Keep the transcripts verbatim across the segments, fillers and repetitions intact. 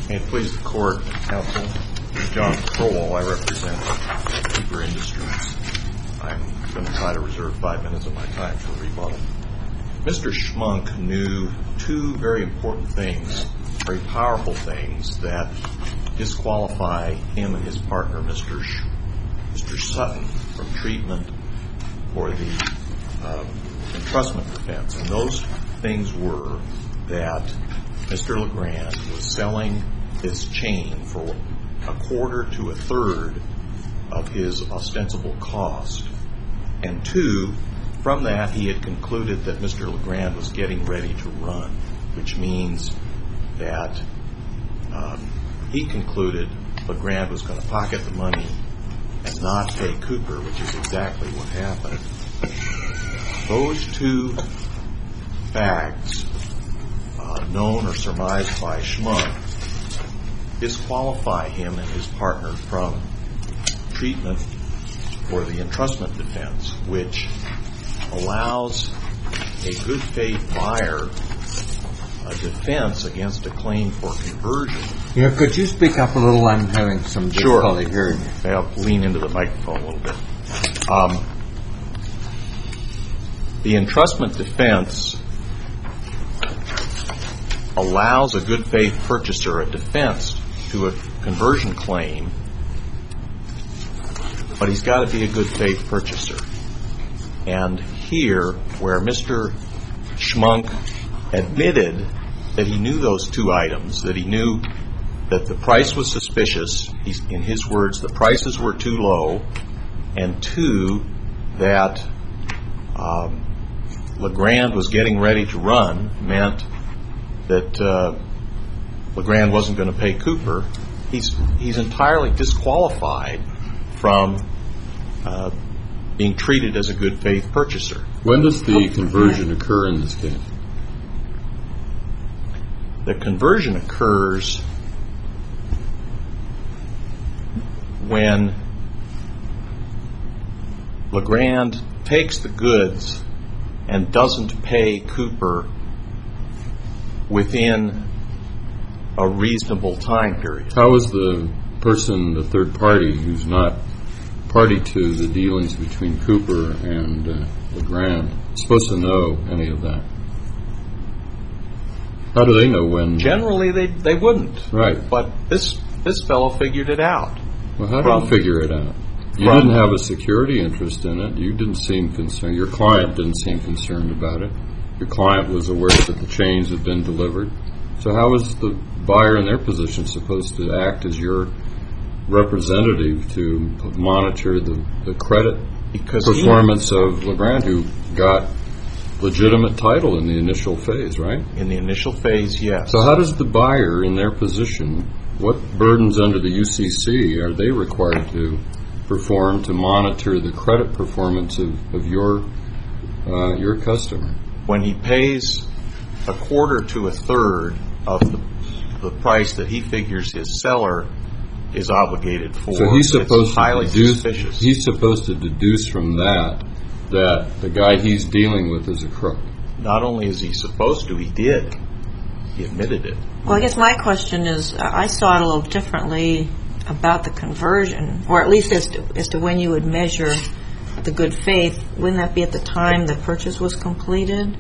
May it please the Court, Counsel, John Crowell, I represent Cooper Industries. I'm going to try to reserve five minutes of my time for rebuttal. Mister Schmunk knew two very important things, very powerful things, that disqualify him and his partner, Mister Sh- Mister Sutton, from treatment for the uh, entrustment defense. And those things were that Mister LeGrand was selling this chain for a quarter to a third of his ostensible cost. And two, from that he had concluded that Mister LeGrand was getting ready to run, which means that um, he concluded LeGrand was going to pocket the money and not pay Cooper, which is exactly what happened. Those two facts, uh, known or surmised by Schmunk, disqualify him and his partner from treatment for the entrustment defense, which allows a good faith buyer a defense against a claim for conversion. You know, could you speak up a little? I'm having some difficulty Sure. hearing you. I'll lean into the microphone a little bit. Um, the entrustment defense allows a good faith purchaser a defense to a conversion claim, but he's got to be a good faith purchaser. And here, where Mister Schmunk admitted that he knew those two items, that he knew that the price was suspicious, he's, in his words, the prices were too low, and two, that um, LeGrand was getting ready to run, meant that uh, LeGrand wasn't going to pay Cooper, he's he's entirely disqualified from uh, being treated as a good faith purchaser. When does the conversion occur in this case? The conversion occurs when LeGrand takes the goods and doesn't pay Cooper within a reasonable time period. How is the person, the third party, who's not party to the dealings between Cooper and uh, LeGrand, supposed to know any of that? How do they know when? Generally, they they wouldn't. Right. But this this fellow figured it out. Well, how From- did you figure it out? You From- didn't have a security interest in it. You didn't seem concerned. Your client didn't seem concerned about it. Your client was aware that the chains had been delivered. So how was the buyer in their position supposed to act as your representative to monitor the, the credit Because performance of LeGrand, who got legitimate title in the initial phase, right? In the initial phase, yes. So how does the buyer in their position, what burdens under the U C C are they required to perform to monitor the credit performance of, of your uh, your customer? When he pays a quarter to a third of the, the price that he figures his seller is obligated for, So he's supposed it's highly to deduce, suspicious. he's supposed to deduce from that that the guy he's dealing with is a crook. Not only is he supposed to, he did. He admitted it. Well, I guess my question is, uh, I saw it a little differently about the conversion, or at least as to, as to when you would measure the good faith. Wouldn't that be at the time the purchase was completed?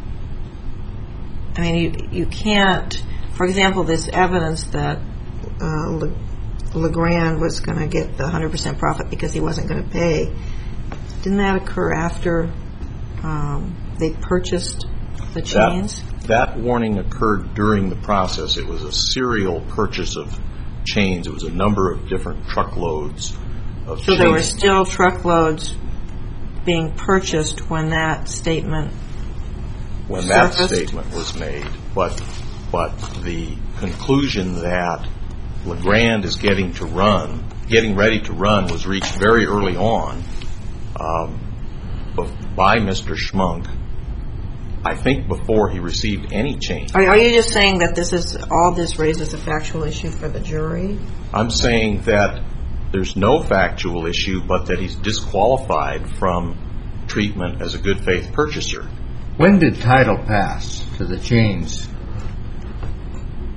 I mean, you you can't, for example, this evidence that uh, Le, LeGrand was going to get the one hundred percent profit because he wasn't going to pay, didn't that occur after um, they purchased the chains? That, that warning occurred during the process. It was a serial purchase of chains. It was a number of different truckloads of So chains. there were still truckloads being purchased when that statement when that surfaced? statement was made. But but the conclusion that LeGrand is getting to run, getting ready to run, was reached very early on um, by Mister Schmunk. I think before he received any change. Are, are you just saying that this is all this raises a factual issue for the jury? I'm saying that there's no factual issue, but that he's disqualified from treatment as a good faith purchaser. When did title pass to the chains?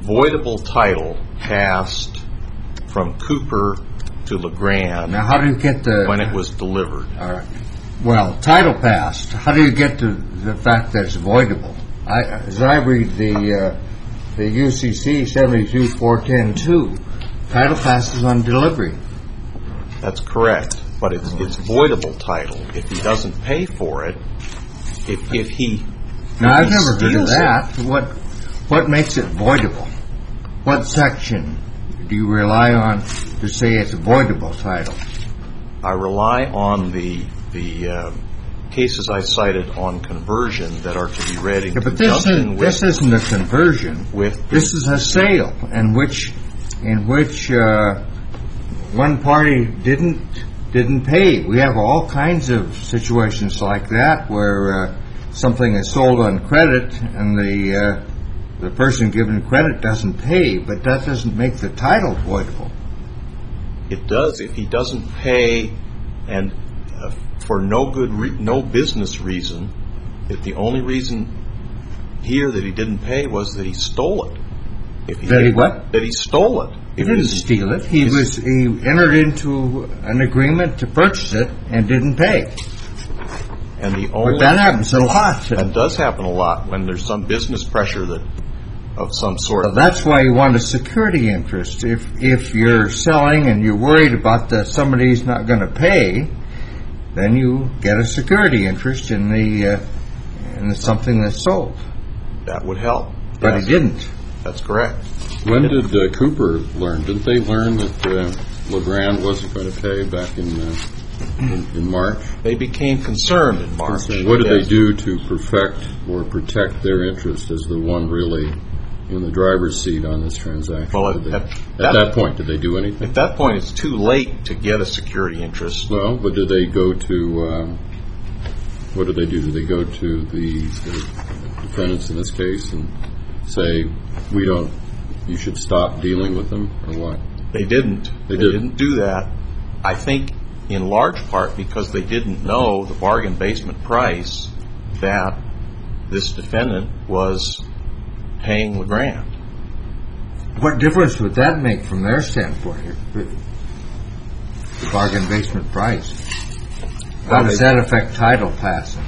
voidable title passed from Cooper to LeGrand Now, how do you get the... when it was delivered. All right. Well, title passed. How do you get to the fact that it's voidable? I, as I read the uh, the U C C seventy-two four ten two, title passes on delivery. That's correct, but it's it's voidable title. If he doesn't pay for it, if if he Now, if I've he never heard of steals it- that. What what makes it voidable? What section do you rely on to say it's a voidable title? I rely on the the uh, cases I cited on conversion that are to be read in Yeah, but this conjunction isn't, with this isn't a conversion. with This is a sale in which in which uh, one party didn't didn't pay. We have all kinds of situations like that where uh, something is sold on credit and the uh, the person given credit doesn't pay, but that doesn't make the title voidable. It does if he doesn't pay, and uh, for no good, re- no business reason. If the only reason here that he didn't pay was that he stole it. If he That he didn't- what? That he stole it. He If didn't it's- steal it. He it's- was he entered into an agreement to purchase it and didn't pay. And the But only that happens a lot. that does happen a lot when there's some business pressure that of some sort. Well, that's why you want a security interest. If if you're selling and you're worried about that somebody's not going to pay, then you get a security interest in the uh, in the something that's sold. That would help. But Yes, he didn't. That's correct. When did uh, Cooper learn? Didn't they learn that uh, LeGrand wasn't going to pay back in, uh, in in March? They became concerned in March. So what did Yes. they do to perfect or protect their interest as the one really in the driver's seat on this transaction? Well, Did they- at- at that- that point, did they do anything? At that point, it's too late to get a security interest. Well, but did they go to, um, what did they do? Did they go to the, the defendants in this case and say, we don't, you should stop dealing with them, or what? They didn't. They They didn't. didn't do that. I think in large part because they didn't know the bargain basement price that this defendant was paying LeGrand. What difference would that make from their standpoint? The bargain basement price. How Well, does they- that affect title passing?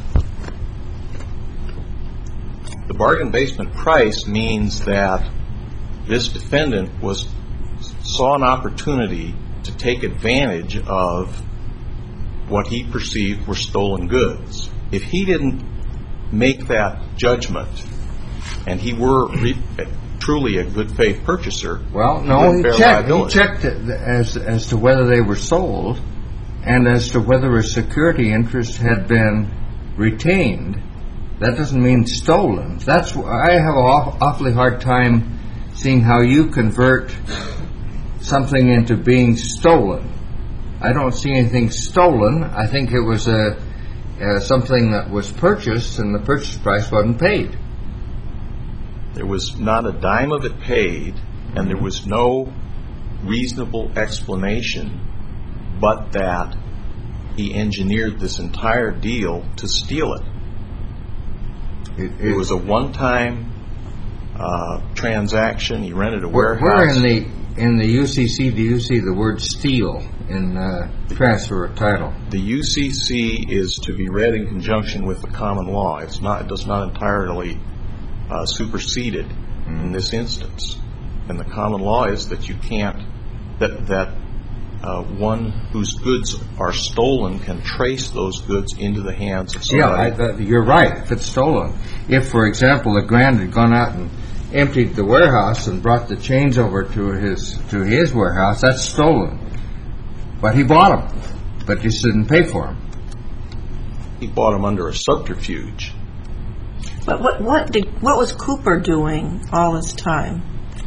The bargain basement price means that this defendant was saw an opportunity to take advantage of what he perceived were stolen goods. If he didn't make that judgment, and he were re- truly a good faith purchaser, Well, he no, wouldn't he bear checked. He liability. checked it as as to whether they were sold, and as to whether a security interest had been retained. That doesn't mean stolen. That's wh- I have an aw- awfully hard time seeing how you convert something into being stolen. I don't see anything stolen. I think it was a uh, something that was purchased, and the purchase price wasn't paid. There was not a dime of it paid, and there was no reasonable explanation but that he engineered this entire deal to steal it. It, It was a one-time uh, transaction. He rented a Where, warehouse. where in the in the U C C do you see the word steal in uh, transfer of title? The U C C is to be read in conjunction with the common law. It's not. It does not entirely uh, supersede it in this instance. And the common law is that you can't that that uh, one whose goods are stolen can trace those goods into the hands of Yeah, somebody. I, that, you're right. If it's stolen, if for example LeGrand had gone out and emptied the warehouse and brought the chains over to his to his warehouse, that's stolen. But he bought them, but just didn't pay for them. He bought them under a subterfuge. But what what did what was Cooper doing all this time?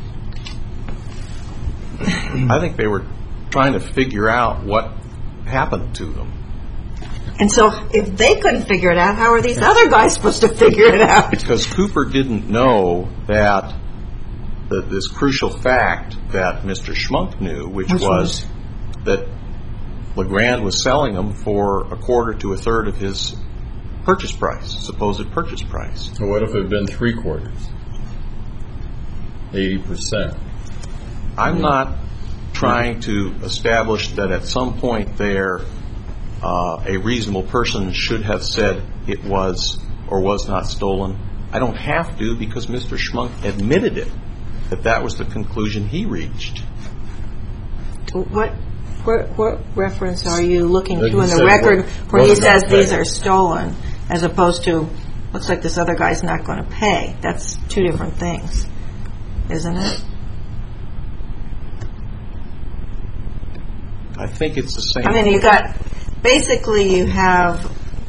I think they were trying to figure out what happened to them. And so, if they couldn't figure it out, how are these other guys supposed to figure it out? Because Cooper didn't know that the, this crucial fact that Mister Schmunk knew, which, Which was that LeGrand was selling them for a quarter to a third of his purchase price, supposed purchase price. So what if it had been three quarters? eighty percent. I'm not trying to establish that at some point there uh, a reasonable person should have said it was or was not stolen. I don't have to, because Mister Schmunk admitted it, that that was the conclusion he reached. What what, what reference are you looking That to he in the said record what- where what he about says these pay? are stolen, as opposed to, looks like this other guy's not going to pay? That's two different things, isn't it? I think it's the same. I mean, you got, basically you have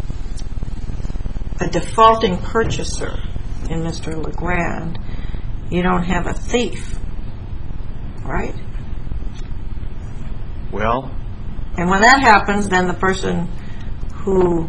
a defaulting purchaser in Mister LeGrand. You don't have a thief, right? Well, And when that happens, then the person who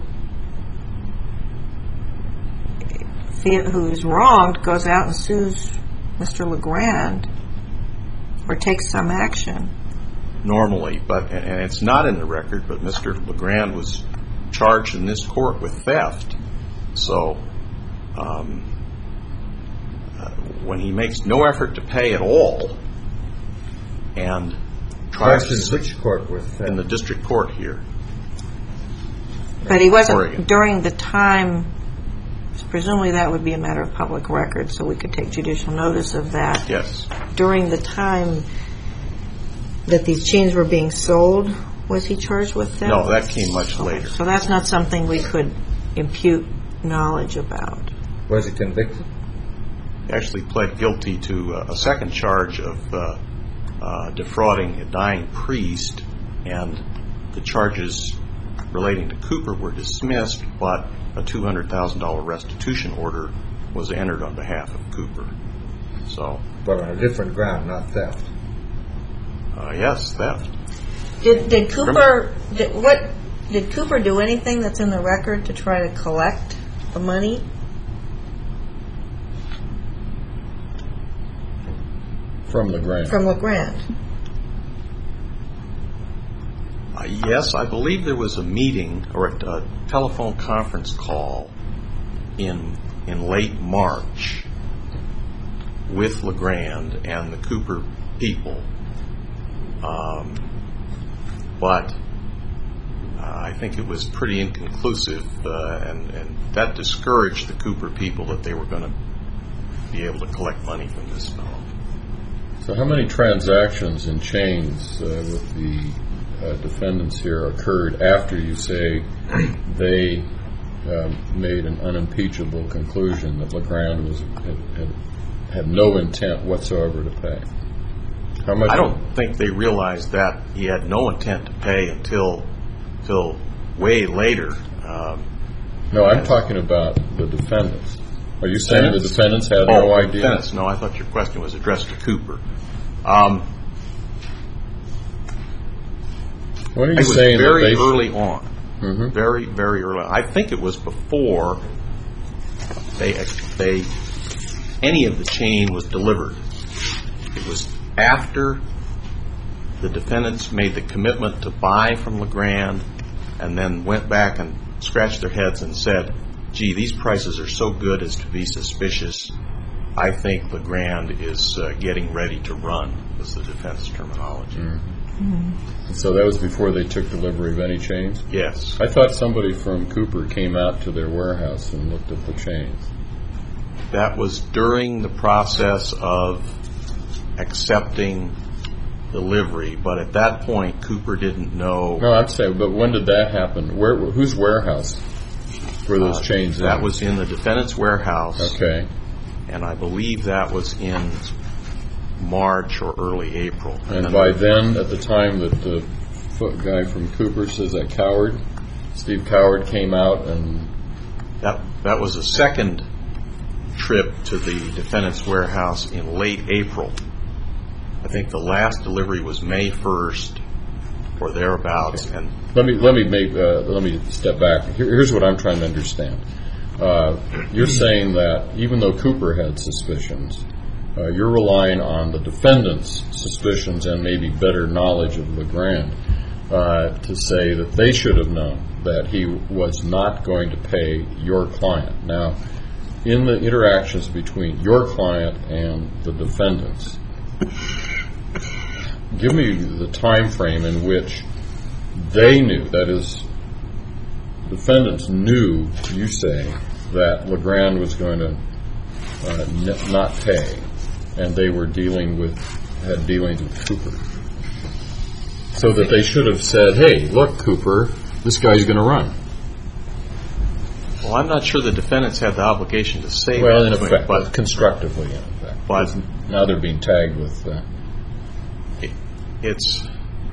who's wronged goes out and sues Mister LeGrand or takes some action. normally, but and it's not in the record, but Mister LeGrand was charged in this court with theft. So um, uh, when he makes no effort to pay at all and tries to Which court was that? in the district court here. But he wasn't, Oregon. during the time, presumably that would be a matter of public record, so we could take judicial notice of that. Yes. During the time that these chains were being sold, was he charged with that? No, that came much later. So that's not something we could impute knowledge about. Was he convicted? He actually pled guilty to uh, a second charge of uh, uh, defrauding a dying priest, and the charges relating to Cooper were dismissed, but a two hundred thousand dollars restitution order was entered on behalf of Cooper. So, But on a different ground, not theft. uh, yes, theft. Did, did Cooper, did, what, did Cooper do anything that's in the record to try to collect the money? From LeGrand. From LeGrand? Uh, yes, I believe there was a meeting or a, a telephone conference call in in late March with LeGrand and the Cooper people, um, but uh, I think it was pretty inconclusive, uh, and, and that discouraged the Cooper people that they were going to be able to collect money from this fellow. So how many transactions in chains uh, with the uh, defendants here occurred after you say they um, made an unimpeachable conclusion that LeGrand was had, had, had no intent whatsoever to pay? How much? I don't think they realized that he had no intent to pay until until way later. Um, No, I'm talking about the defendants. Are you saying the Defendants? defendants had oh, no idea? Defendants. No, I thought your question was addressed to Cooper. Um, What are you it was saying? very that they early on. Mhm. Very, very early on. I think it was before they they any of the chain was delivered. It was after the defendants made the commitment to buy from LeGrand, and then went back and scratched their heads and said, gee, these prices are so good as to be suspicious. I think LeGrand is uh, getting ready to run, was the defense terminology. Mm-hmm. So that was before they took delivery of any chains? Yes. I thought somebody from Cooper came out to their warehouse and looked at the chains. That was during the process of accepting delivery, but at that point, Cooper didn't know. No, I'm saying, but when did that happen? Where, whose warehouse were those uh, chains in? That was in the defendant's warehouse. Okay. And I believe that was in March or early April. And by then, at the time that the foot guy from Cooper says that Coward, Steve Coward came out and... That, that was a second trip to the defendant's warehouse in late April. I think the last delivery was May first or thereabouts. Okay. And Let me let me make uh, let me step back. Here, here's what I'm trying to understand. Uh, you're saying that even though Cooper had suspicions, uh, you're relying on the defendant's suspicions and maybe better knowledge of LeGrand uh, to say that they should have known that he was not going to pay your client. Now, in the interactions between your client and the defendants, give me the time frame in which they knew, that is, defendants knew, you say, that LeGrand was going to uh, n- not pay, and they were dealing with, had dealings with Cooper. So that they should have said, hey, look, Cooper, this guy's going to run. Well, I'm not sure the defendants had the obligation to say well, that. Well, in effect, but constructively, in effect. But now they're being tagged with... Uh, it, it's...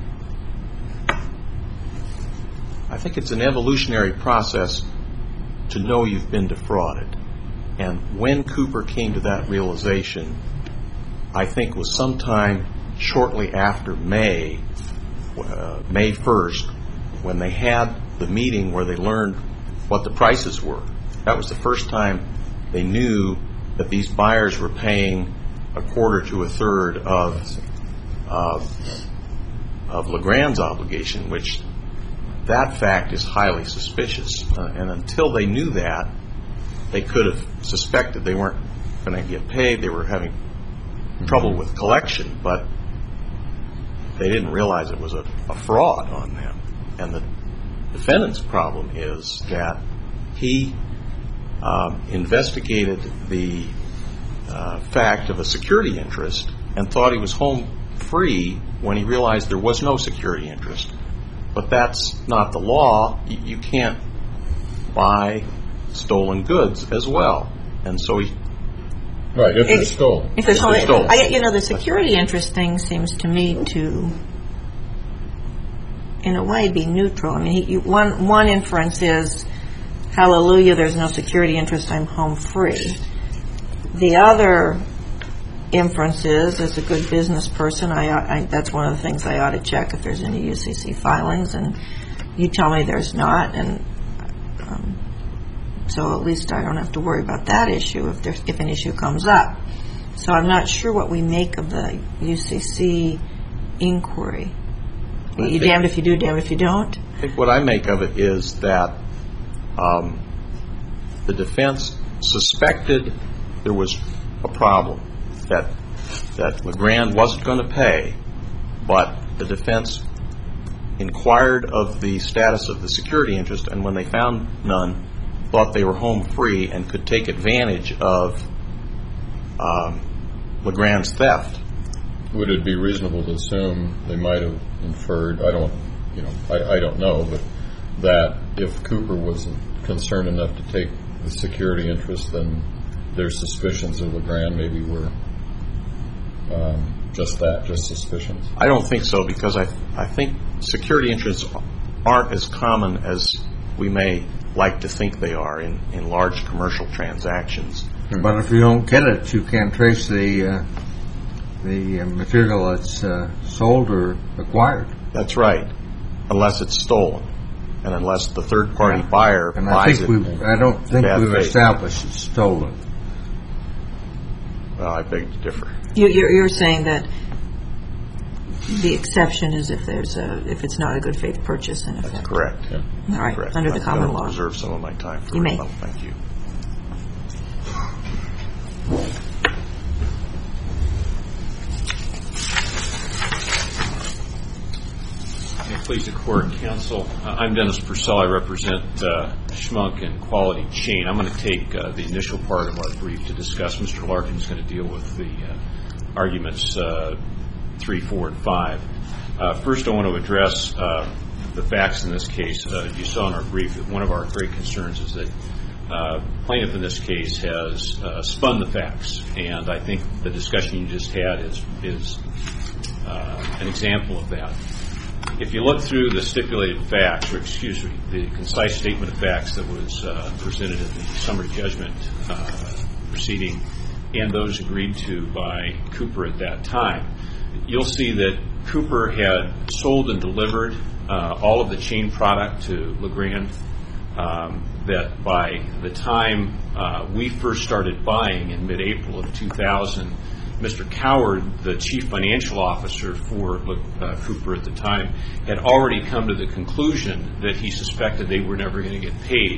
I think it's an evolutionary process to know you've been defrauded. And when Cooper came to that realization, I think was sometime shortly after May, uh, May first, when they had the meeting where they learned what the prices were. That was the first time they knew that these buyers were paying a quarter to a third of uh, of LeGrand's obligation, which that fact is highly suspicious. Uh, and until they knew that, they could have suspected they weren't going to get paid. They were having mm-hmm. trouble with collection, but they didn't realize it was a, a fraud on them. And the defendant's problem is that he um, investigated the uh, fact of a security interest and thought he was home free when he realized there was no security interest. But that's not the law. You, you can't buy stolen goods as well. And so he... Right, if it's stolen. If it's stolen. I, you know, the security interest thing seems to me to, in a way, be neutral. I mean, he, you, one one inference is, hallelujah, there's no security interest, I'm home free. The other inference is, as a good business person, I, I that's one of the things I ought to check if there's any U C C filings, and you tell me there's not, and um, so at least I don't have to worry about that issue if there's, if an issue comes up. So I'm not sure what we make of the U C C inquiry. You damned if you do, damned if you don't? I think what I make of it is that um, the defense suspected there was a problem, that that LeGrand wasn't going to pay, but the defense inquired of the status of the security interest, and when they found none, thought they were home free and could take advantage of um, LeGrand's theft. Would it be reasonable to assume they might have inferred, I don't, you know, I, I don't know, but that if Cooper wasn't concerned enough to take the security interest, then their suspicions of LeGrand maybe were um, just that, just suspicions? I don't think so, because I I think security interests aren't as common as we may like to think they are in, in large commercial transactions. But if you don't get it, you can't trace the uh, the material that's uh, sold or acquired. That's right, unless it's stolen, and unless the third-party yeah. buyer and buys I think it. We've, I don't think we've faith. established it's stolen. Well, I beg to differ. You, you're, you're saying that the exception is if there's a if it's not a good faith purchase in effect. That's correct. Yeah. All right, correct. under the I'm common going law. to reserve some of my time for you may. rebuttal. Thank you. Please, the court, counsel. Uh, I'm Dennis Purcell. I represent uh, Schmunk and Quality Chain. I'm going to take uh, the initial part of our brief to discuss. Mister Larkin is going to deal with the uh, arguments uh, three, four, and five. Uh, first, I want to address uh, the facts in this case. Uh, you saw in our brief that one of our great concerns is that uh, plaintiff in this case has uh, spun the facts, and I think the discussion you just had is is uh, an example of that. If you look through the stipulated facts, or excuse me, the concise statement of facts that was uh, presented in the summary judgment uh, proceeding and those agreed to by Cooper at that time, you'll see that Cooper had sold and delivered uh, all of the chain product to LeGrand, um, that by the time uh, we first started buying in mid-April of two thousand, Mister Coward, the chief financial officer for uh, Cooper at the time, had already come to the conclusion that he suspected they were never going to get paid.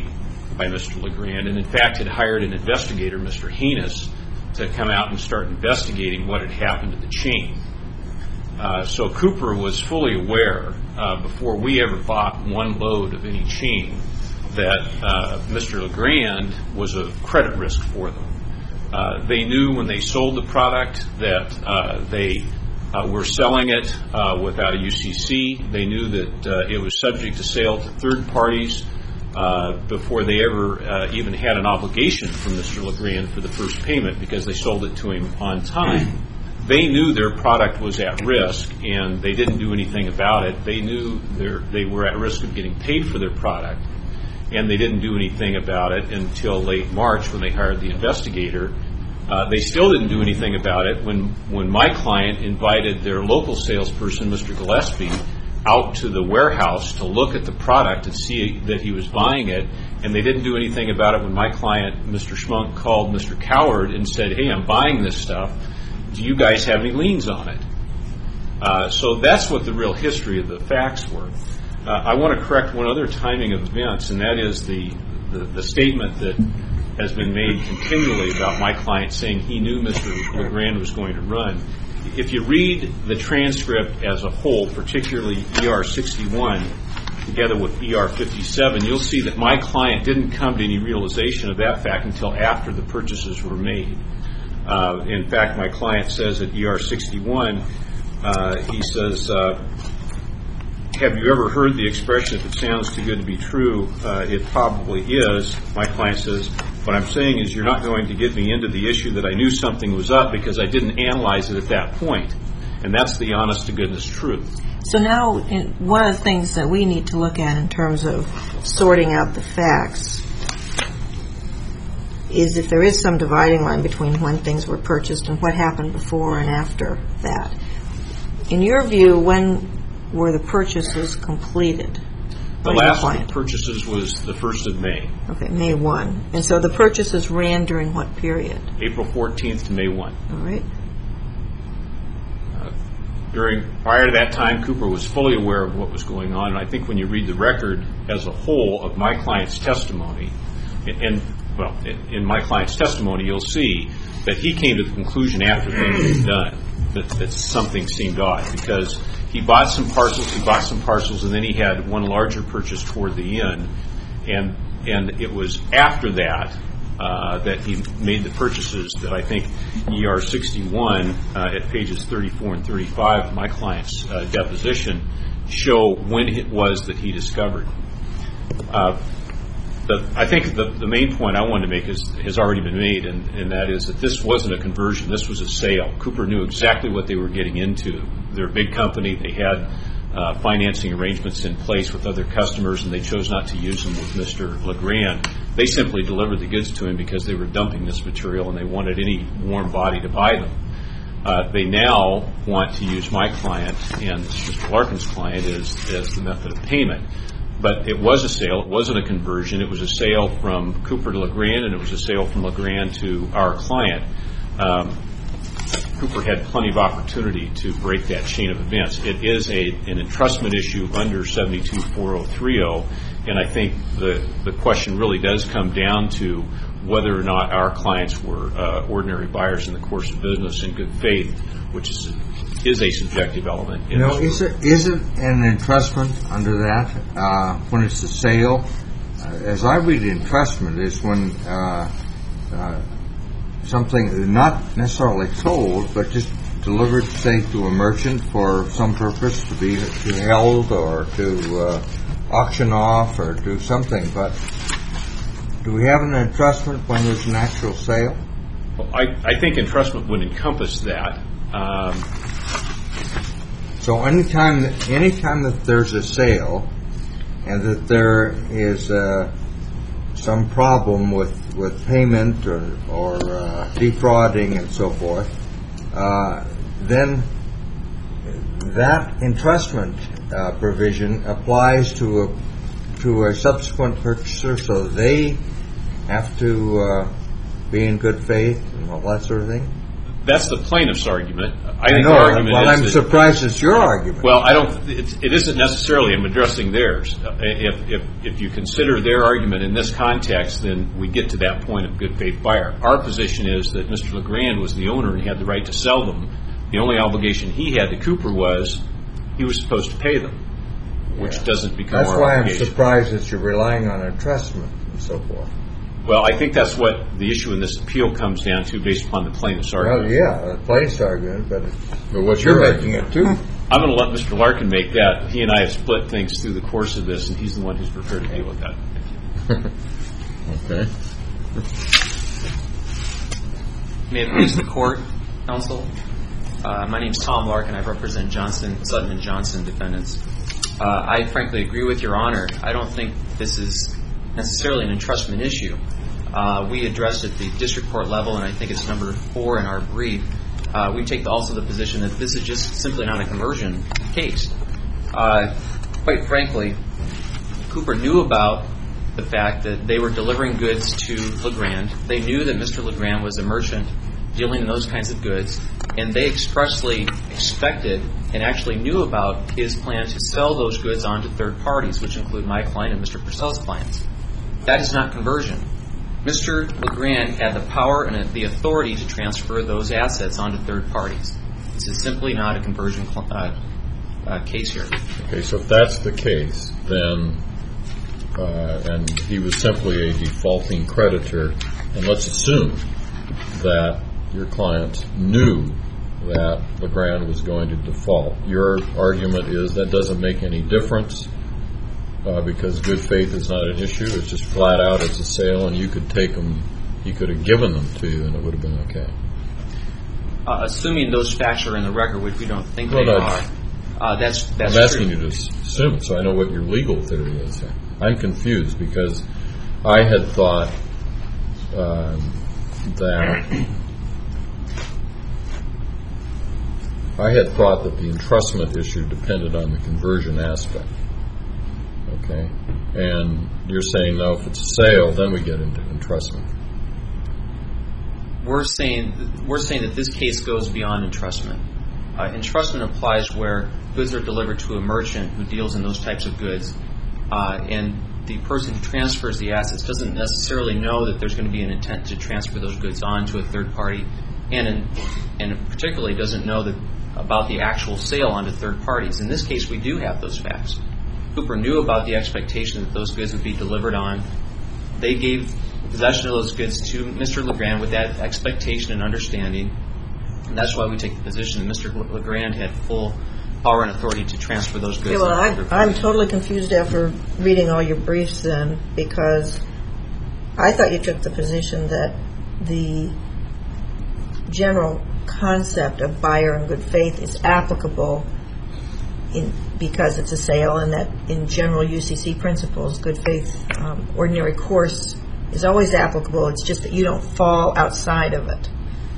by Mister LeGrand, and in fact had hired an investigator, Mister Haynes, to come out and start investigating what had happened to the chain. Uh, so Cooper was fully aware uh, before we ever bought one load of any chain that uh, Mister LeGrand was a credit risk for them. Uh, they knew when they sold the product that uh, they uh, were selling it uh, without a U C C. They knew that uh, it was subject to sale to third parties uh, before they ever uh, even had an obligation from Mister LeGrand for the first payment because they sold it to him on time. They knew their product was at risk, and they didn't do anything about it. They knew they were at risk of getting paid for their product, and they didn't do anything about it until late March when they hired the investigator. Uh, they still didn't do anything about it when, when my client invited their local salesperson, Mister Gillespie, out to the warehouse to look at the product and see that he was buying it, and they didn't do anything about it when my client, Mister Schmunk, called Mister Coward and said, hey, I'm buying this stuff. Do you guys have any liens on it? Uh, so that's what the real history of the facts were. Uh, I want to correct one other timing of events, and that is the, the, the statement that has been made continually about my client saying he knew Mister LeGrand was going to run. If you read the transcript as a whole, particularly E R sixty-one, together with E R fifty-seven, you'll see that my client didn't come to any realization of that fact until after the purchases were made. Uh, in fact, my client says at E R sixty-one, uh, he says, uh, have you ever heard the expression, if it sounds too good to be true, uh, it probably is? My client says, what I'm saying is you're not going to get me into the issue that I knew something was up because I didn't analyze it at that point. And that's the honest to goodness truth. So now in, one of the things that we need to look at in terms of sorting out the facts is if there is some dividing line between when things were purchased and what happened before and after that. In your view, when were the purchases completed? The last of the purchases was the first of May. Okay, May first. And so the purchases ran during what period? April fourteenth to May first. All right. Uh, during prior to that time, Cooper was fully aware of what was going on. And I think when you read the record as a whole of my client's testimony, and, and well, in, in my client's testimony, you'll see that he came to the conclusion after things were done that, that something seemed odd because he bought some parcels, he bought some parcels, and then he had one larger purchase toward the end. And and it was after that uh, that he made the purchases that I think E R sixty-one uh, at pages thirty-four and thirty-five of my client's uh, deposition show when it was that he discovered. Uh, the, I think the, the main point I wanted to make is, has already been made, and, and that is that this wasn't a conversion. This was a sale. Cooper knew exactly what they were getting into. They're a big company. They had uh, financing arrangements in place with other customers, and they chose not to use them with Mister LeGrand. They simply delivered the goods to him because they were dumping this material, and they wanted any warm body to buy them. Uh, they now want to use my client and Mister Larkin's client as, as the method of payment. But it was a sale. It wasn't a conversion. It was a sale from Cooper to LeGrand, and it was a sale from LeGrand to our client. Um, Cooper had plenty of opportunity to break that chain of events. It is a, an entrustment issue under seventy-two four oh three oh, and I think the, the question really does come down to whether or not our clients were uh, ordinary buyers in the course of business in good faith, which is is a subjective element. In no, is it is it an entrustment under that uh, when it's a sale? Uh, as I read entrustment, is when uh, uh, something not necessarily sold, but just delivered, say, to a merchant for some purpose to be to held or to uh, auction off or do something. But do we have an entrustment when there's an actual sale? Well, I, I think entrustment would encompass that. Um, So anytime that, anytime that there's a sale and that there is uh, some problem with, with payment or, or uh, defrauding and so forth, uh, then that entrustment uh, provision applies to a to a subsequent purchaser, so they have to uh, be in good faith and all that sort of thing. That's the plaintiff's argument. I I think know. the argument Well, is I'm that, surprised it's your argument. well, I don't. It, it isn't necessarily. I'm addressing theirs. Uh, If, if if you consider their argument in this context, then we get to that point of good faith buyer. Our position is that Mister LeGrand was the owner and he had the right to sell them. The only obligation he had to Cooper was he was supposed to pay them, which Yeah. doesn't become That's our why I'm obligation. surprised that you're relying on entrustment and so forth. Well, I think that's what the issue in this appeal comes down to, based upon the plaintiff's Well, argument. yeah, the plaintiff's argument, but But what's you're your making argument? it too. I'm going to let Mister Larkin make that. He and I have split things through the course of this, and he's the one who's prepared to deal with that. Okay. May it please the court, counsel. Uh, my name is Tom Larkin. I represent Johnson, Sutton and Johnson defendants. Uh, I frankly agree with Your Honor. I don't think this is necessarily an entrustment issue. Uh, we addressed at the district court level, and I think it's number four in our brief. Uh, we take also the position that this is just simply not a conversion case. Uh, quite frankly, Cooper knew about the fact that they were delivering goods to LeGrand. They knew that Mister LeGrand was a merchant dealing in those kinds of goods, and they expressly expected and actually knew about his plan to sell those goods on to third parties, which include my client and Mister Purcell's clients. That is not conversion. Mister LeGrand had the power and the authority to transfer those assets onto third parties. This is simply not a conversion cl- uh, uh, case here. Okay, so if that's the case, then, uh, and he was simply a defaulting creditor, and let's assume that your client knew that LeGrand was going to default. Your argument is that doesn't make any difference uh, because good faith is not an issue. It's just flat out it's a sale, and you could take them, he could have given them to you, and it would have been okay. Uh, assuming those facts are in the record, which we don't think Well, they that's- are, uh, that's that's I'm asking true. you to assume it so I know what your legal theory is here. I'm confused because I had thought um, that I had thought that the entrustment issue depended on the conversion aspect. Okay? And you're saying, no, if it's a sale, then we get into entrustment. We're saying we're saying that this case goes beyond entrustment. Uh, entrustment applies where goods are delivered to a merchant who deals in those types of goods, uh, and the person who transfers the assets doesn't necessarily know that there's going to be an intent to transfer those goods on to a third party, and in, and particularly doesn't know that about the actual sale onto third parties. In this case, we do have those facts. Cooper knew about the expectation that those goods would be delivered on. They gave possession of those goods to Mister LeGrand with that expectation and understanding, and that's why we take the position that Mister LeGrand had full power and authority to transfer those goods. Yeah, well, on to I'm, third I'm parties. totally confused after reading all your briefs then, because I thought you took the position that the general concept of buyer in good faith is applicable in, because it's a sale, and that in general U C C principles, good faith, um, ordinary course is always applicable. It's just that you don't fall outside of it.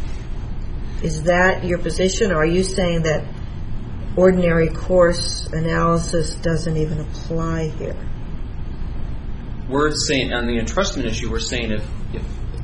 Is that your position, or are you saying that ordinary course analysis doesn't even apply here? We're saying on the entrustment issue, we're saying if, if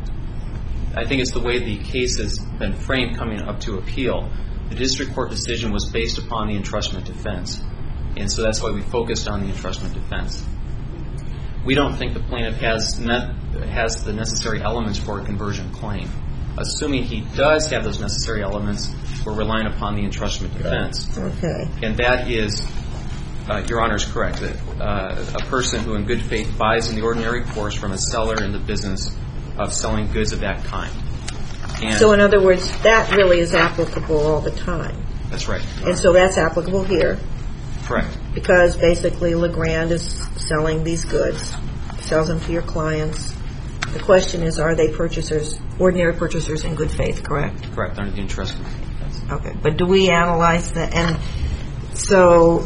I think it's the way the case has been framed coming up to appeal, the district court decision was based upon the entrustment defense, and so that's why we focused on the entrustment defense. We don't think the plaintiff has met, has the necessary elements for a conversion claim. Assuming he does have those necessary elements, we're relying upon the entrustment defense. Okay. And that is, uh, Your Honor is correct, that uh, a person who in good faith buys in the ordinary course from a seller in the business of selling goods of that kind. And So in other words, that really is applicable all the time. that's right. And so that's applicable here, Correct. because basically LeGrand is selling these goods, sells them to your clients. The question is, are they purchasers, ordinary purchasers in good faith, correct? Correct, under the entrustment defense. Okay, but do we analyze that? And so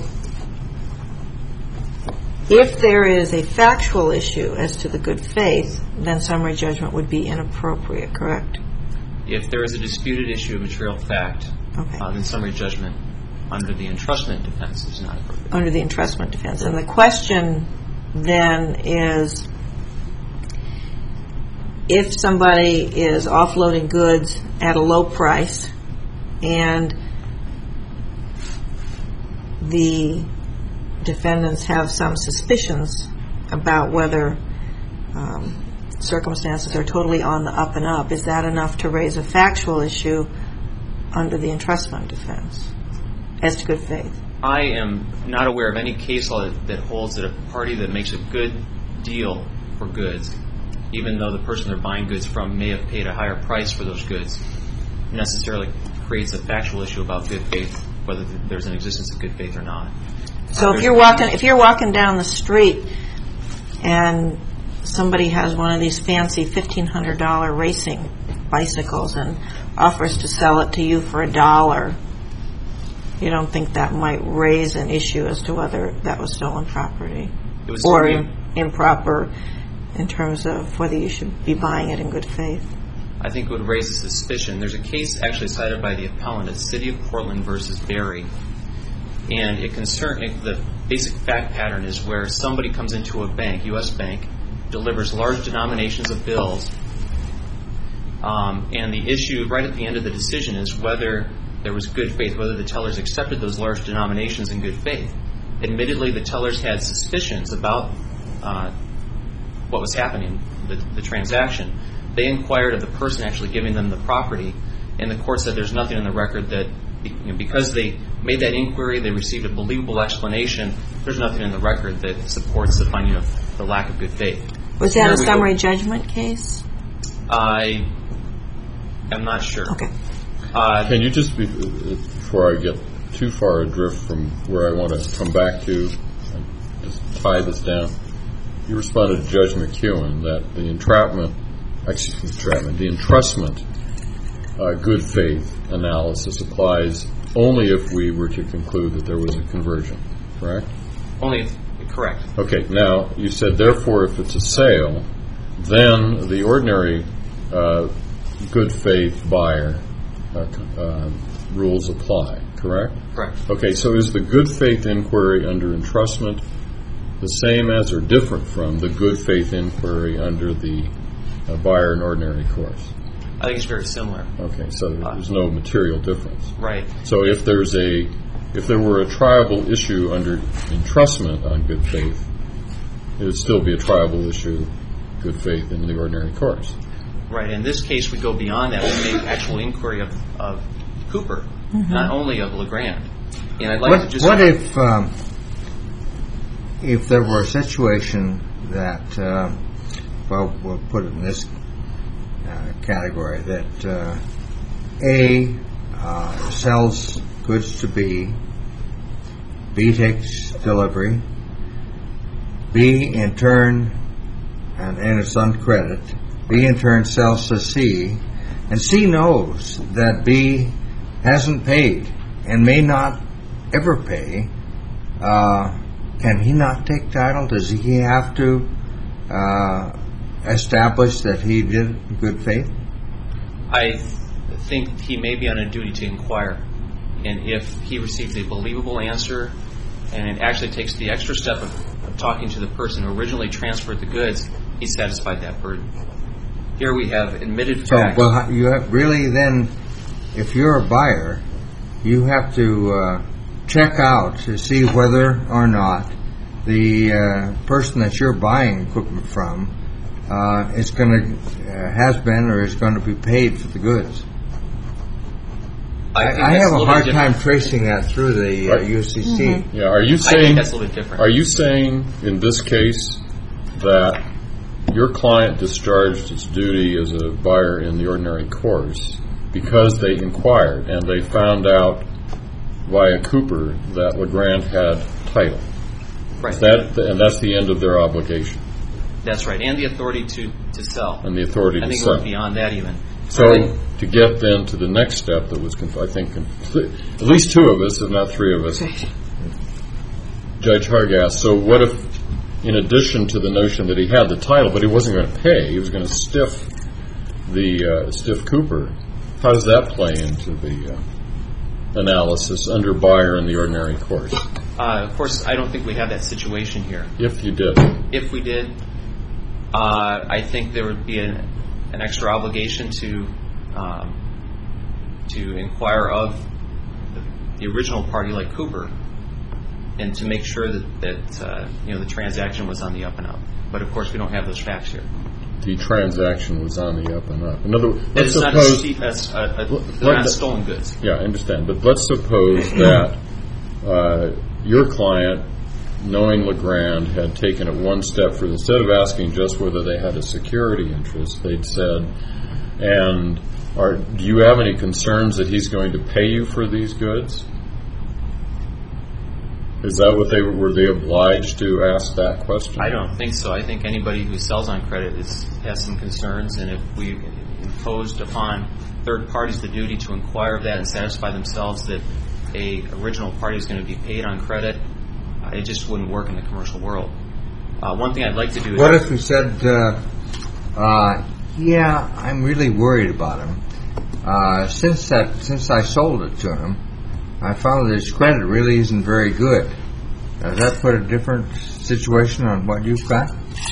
if there is a factual issue as to the good faith, then summary judgment would be inappropriate, correct? If there is a disputed issue of material fact, Okay. uh, then summary judgment under the entrustment defense is not appropriate. Under the entrustment defense. And the question then is, if somebody is offloading goods at a low price and the defendants have some suspicions about whether um, circumstances are totally on the up and up, is that enough to raise a factual issue under the entrustment defense as to good faith? I am not aware of any case law that, that holds that a party that makes a good deal for goods, even though the person they're buying goods from may have paid a higher price for those goods, necessarily creates a factual issue about good faith, whether there's an existence of good faith or not. So if you're walking, if you're walking down the street and somebody has one of these fancy fifteen hundred dollars racing bicycles and offers to sell it to you for a dollar, you don't think that might raise an issue as to whether that was stolen property It was or certainly- im- improper in terms of whether you should be buying it in good faith? I think it would raise a suspicion. There's a case actually cited by the appellant, it's City of Portland versus Barry, and it concern it, the basic fact pattern is where somebody comes into a bank, U S bank, delivers large denominations of bills, um, and the issue right at the end of the decision is whether there was good faith, whether the tellers accepted those large denominations in good faith. Admittedly, the tellers had suspicions about uh, what was happening, the, the transaction. They inquired of the person actually giving them the property, and the court said there's nothing in the record that, you know, because they made that inquiry, they received a believable explanation, there's nothing in the record that supports the finding of the lack of good faith. Was that Here a we summary go. judgment case? I am not sure. Okay. Uh, Can you just, be, before I get too far adrift from where I want to come back to, just tie this down. You responded to Judge McEwen that the entrapment, excuse me, entrapment, the entrustment uh, good faith analysis applies only if we were to conclude that there was a conversion, correct? only if, correct. Okay, now you said therefore if it's a sale, then the ordinary uh, good faith buyer uh, uh, rules apply, correct? Correct. Okay, so is the good faith inquiry under entrustment the same as or different from the good faith inquiry under the uh, buyer in ordinary course? I think it's very similar. Okay, so there's no material difference. Right. So if there's a, if there were a triable issue under entrustment on good faith, it would still be a triable issue, good faith in the ordinary course. Right. In this case, we go beyond that. We make actual inquiry of, of Cooper, Mm-hmm. not only of LeGrand. And I'd like What, to just. what if um, if there were a situation that, uh, well, we'll put it in this uh, category, that uh, A uh, sells goods to B, B takes delivery, B in turn, and, and it's on credit, B in turn sells to C, and C knows that B hasn't paid and may not ever pay. Uh, can he not take title? Does he have to uh, establish that he did in good faith? I think he may be on a duty to inquire. And if he receives a believable answer and it actually takes the extra step of, of talking to the person who originally transferred the goods, he's satisfied that burden. Here we have admitted So, facts. well, you have really then, if you're a buyer, you have to uh, check out to see whether or not the uh, person that you're buying equipment from uh, is going to, uh, has been or is going to be paid for the goods. I, think I that's have a little hard bit time different. tracing that through the uh, U C C. Yeah, are you I saying think that's a little bit different. Are you saying in this case that your client discharged its duty as a buyer in the ordinary course because they inquired and they found out via Cooper that LeGrand had title? Right. That and that's the end of their obligation That's right. And the authority to, to sell. and the authority I to think it sell. went beyond that even. So Right. to get then to the next step that was, conf- I think, conf- at least two of us, if not three of us, Judge Hargass. So what if, in addition to the notion that he had the title, but he wasn't going to pay, he was going to stiff the uh, stiff Cooper? How does that play into the uh, analysis under buyer in the ordinary course? Uh, of course, I don't think we have that situation here. If you did, If we did, uh, I think there would be an, an extra obligation to um, to inquire of the, the original party, like Cooper, and to make sure that, that uh, you know the transaction was on the up and up. But of course, we don't have those facts here. The transaction was on the up and up. In other words, That let's is not a, suppose steep, as a, a, Let- they're not let- stolen goods. Yeah, I understand. But let's suppose that uh, your client, knowing LeGrand, had taken it one step further. Instead of asking just whether they had a security interest, they'd said, and are, do you have any concerns that he's going to pay you for these goods? Is that what they were, were they obliged to ask that question? I don't think so. I think anybody who sells on credit is, has some concerns, and if we imposed upon third parties the duty to inquire of that and satisfy themselves that a original party is going to be paid on credit, uh, it just wouldn't work in the commercial world. Uh, one thing I'd like to do is... What if we said, uh, uh, yeah, I'm really worried about him. Uh, since that, since I sold it to him, I found that his credit really isn't very good. Does that put a different situation on what you've got?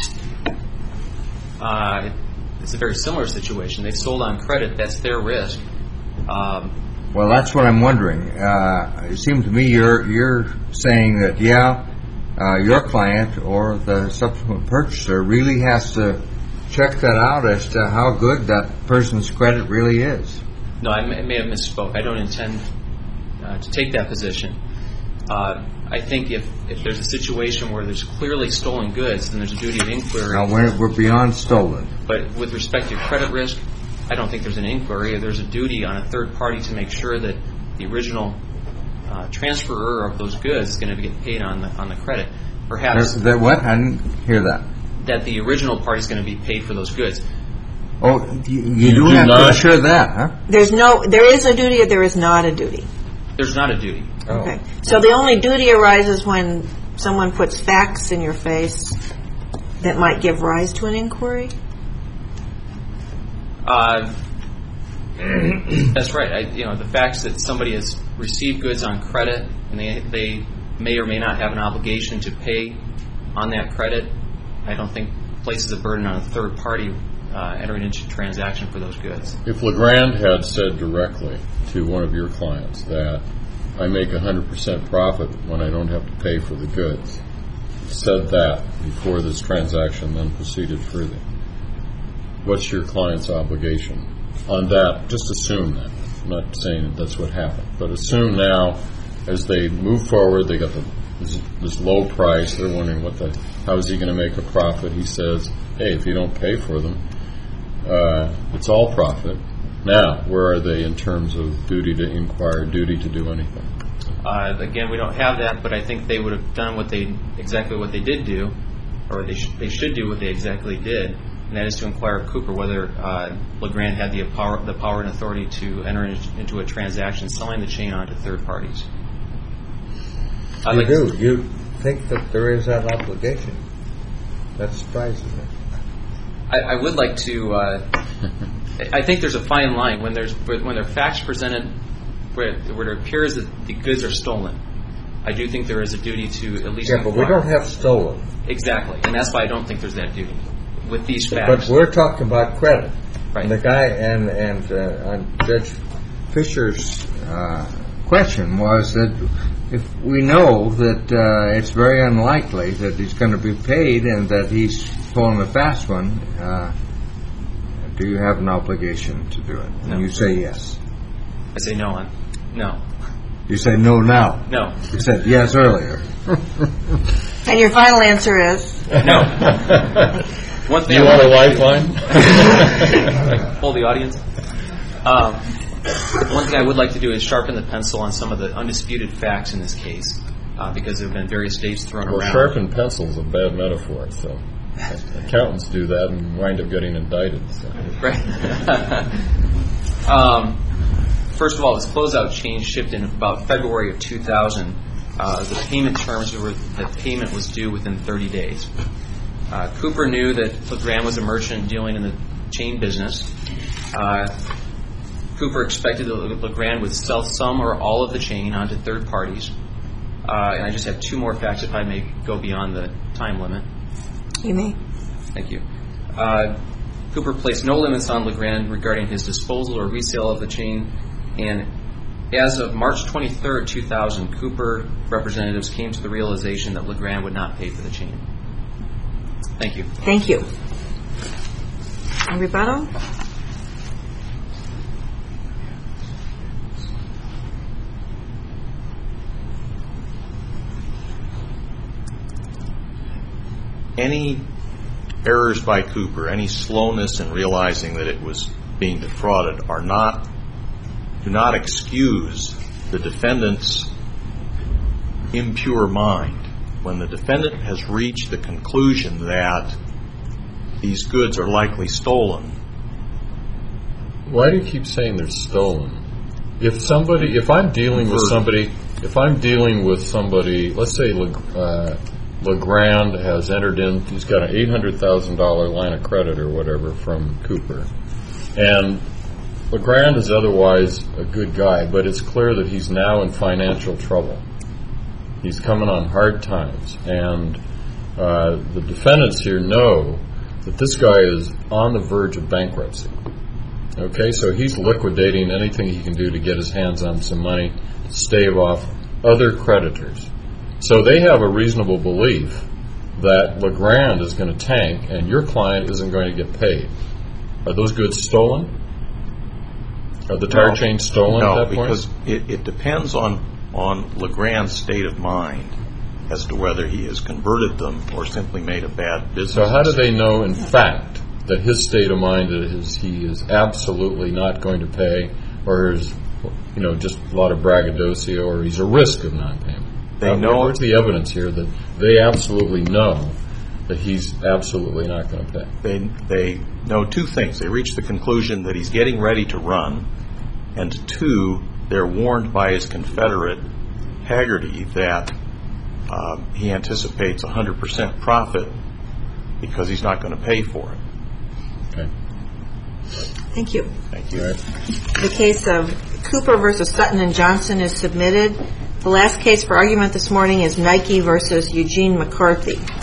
Uh, it's a very similar situation. They've sold on credit. That's their risk. Um, Well, that's what I'm wondering. Uh, it seemed to me you're you're saying that, yeah, uh, your client or the subsequent purchaser really has to check that out as to how good that person's credit really is. no, I may, may have misspoke. I don't intend uh, to take that position. Uh, I think if, if there's a situation where there's clearly stolen goods, then there's a duty of inquiry. Now, we're, we're beyond stolen. But with respect to credit risk, I don't think there's an inquiry. There's a duty on a third party to make sure that the original uh, transferor of those goods is going to get paid on the on the credit. Perhaps That, that what? I didn't hear that. that the original party is going to be paid for those goods. Oh, you, you, You do do have to not- assure that, huh? There's no, there is a duty or there is not a duty. There's not a duty. Okay. So the only duty arises when someone puts facts in your face that might give rise to an inquiry? Uh, that's right. I, you know, the facts that somebody has received goods on credit and they they may or may not have an obligation to pay on that credit, I don't think places a burden on a third party uh, entering into a transaction for those goods. If LeGrand had said directly to one of your clients that I make one hundred percent profit when I don't have to pay for the goods, said that before this transaction then proceeded further, what's your client's obligation on that? Just assume that. I'm not saying that that's what happened, but assume now as they move forward, they got the, this, this low price, they're wondering what the, how is he going to make a profit? He says, hey, if you don't pay for them, uh, it's all profit. Now, where are they in terms of duty to inquire, duty to do anything? Uh, again, we don't have that, but I think they would have done what they exactly what they did do, or they sh- they should do what they exactly did, and that is to inquire of Cooper whether uh, LeGrand had the power, the power and authority to enter in, into a transaction selling the chain onto third parties. I'd You like do. to- You think that there is that obligation? That surprises me. I, I would like to. Uh, I think there's a fine line when there's when there are facts presented where, where it appears that the goods are stolen. I do think there is a duty to at least. Yeah, but we inquire. don't have stolen. Exactly, and that's why I don't think there's that duty with these But facts. we're talking about credit. Right. And the guy and and uh, on Judge Fisher's uh, question was that if we know that uh, it's very unlikely that he's going to be paid and that he's pulling a fast one, uh, do you have an obligation to do it? No. And you say yes. I say no on no You say no now. no You said yes earlier. And your final answer is? no. One thing You I want a would like lifeline? to- Hold the audience. Um, one thing I would like to do is sharpen the pencil on some of the undisputed facts in this case, uh, because there have been various dates thrown Well, around. sharpen pencil's a bad metaphor, so accountants do that and wind up getting indicted. So. Right. um, first of all, this closeout change shipped in about February of two thousand. Uh, the payment terms were that payment was due within thirty days. Uh, Cooper knew that LeGrand was a merchant dealing in the chain business. Uh, Cooper expected that LeGrand would sell some or all of the chain onto third parties. Uh, and I just have two more facts, if I may go beyond the time limit. You may. Thank you. Uh, Cooper placed no limits on LeGrand regarding his disposal or resale of the chain, and as of March twenty-third, two thousand, Cooper representatives came to the realization that LeGrand would not pay for the chain. Thank you. Thank you. And rebuttal? Any errors by Cooper, any slowness in realizing that it was being defrauded are not, do not excuse the defendant's impure mind. When the defendant has reached the conclusion that these goods are likely stolen. Why do you keep saying they're stolen? If somebody, if I'm dealing with somebody, if I'm dealing with somebody, let's say Le, uh, LeGrand has entered in, he's got an eight hundred thousand dollars line of credit or whatever from Cooper. And LeGrand is otherwise a good guy, but it's clear that he's now in financial trouble. He's coming on hard times. And uh, the defendants here know that this guy is on the verge of bankruptcy. Okay, so he's liquidating anything he can do to get his hands on some money to stave off other creditors. So they have a reasonable belief that LeGrand is going to tank and your client isn't going to get paid. Are those goods stolen? Are the tire no, chains stolen no, at that point? because it, it depends on, on LeGrand's state of mind as to whether he has converted them or simply made a bad business. So how do they know, in fact, that his state of mind is he is absolutely not going to pay, or is, you know, just a lot of braggadocio, or he's a risk of non-payment? They uh, know. Where's the evidence here that they absolutely know that he's absolutely not going to pay? They they know two things. They reach the conclusion that he's getting ready to run, and two, they're warned by his confederate Haggerty that uh, he anticipates one hundred percent profit because he's not going to pay for it. Okay. Thank you. Thank you. All right. The case of Cooper versus Sutton and Johnson is submitted. The last case for argument this morning is Nike versus Eugene McCarthy.